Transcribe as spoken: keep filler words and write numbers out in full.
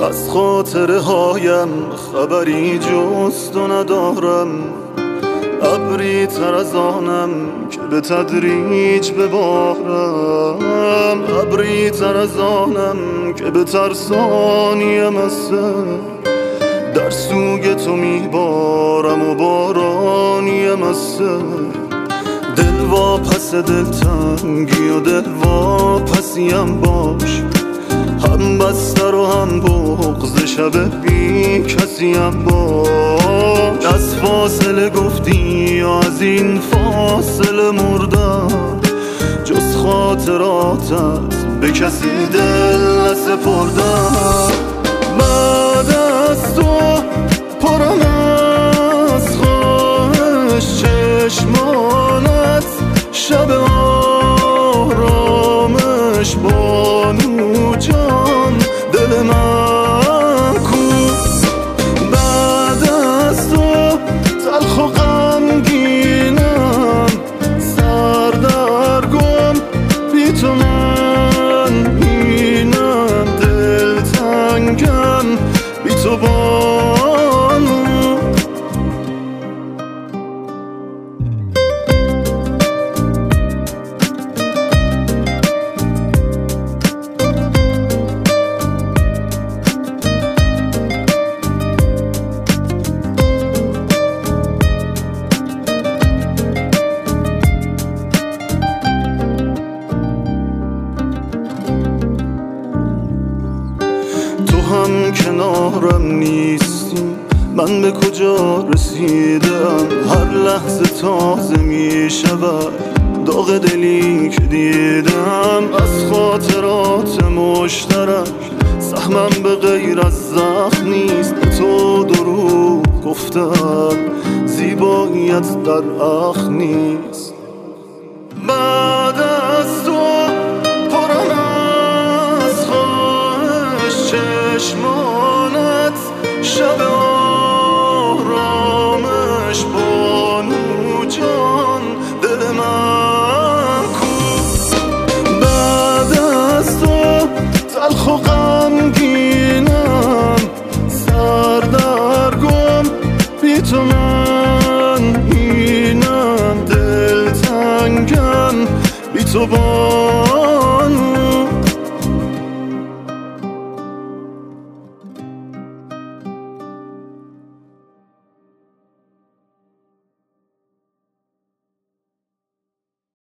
از خاطره هایم خبری جز تو ندارم. ابری تر از آنم که به تدریج ببارم، ابری تر از آنم که به ترسانیم از سر. در سوگ تو میبارم و بارانیم از سر. دل واپس دلتنگی و دل واپسیم باش، هم بستر و هم بغض شب بی کسیم باش. از فاصله گفتی و از این فاصله مردم، جز خاطراتت به کسی دل نسپردم. بعد از تو پرم از خواهش چشمانت، شب آرامش بانو جان دل من کو. بعد از تو تلخ و غمگینم، سردرگم بی تو من اینم. دلتنگم بی تو بانو. هم کنارم نیستی، من به کجا رسیدم؟ هر لحظه تازه می شود داغ دلی که دیدم. از خاطرات مشترک سهمم به غیر از زخم نیست. به تو دروغ گفتم، زیباییت در اخ نیست. بعد از تو چشمانت، شب آرامش بانو جان دل من کو. بعد از تو تلخ و غمگینم، سردرگم بی تو من اینم. دلتنگم بی تو با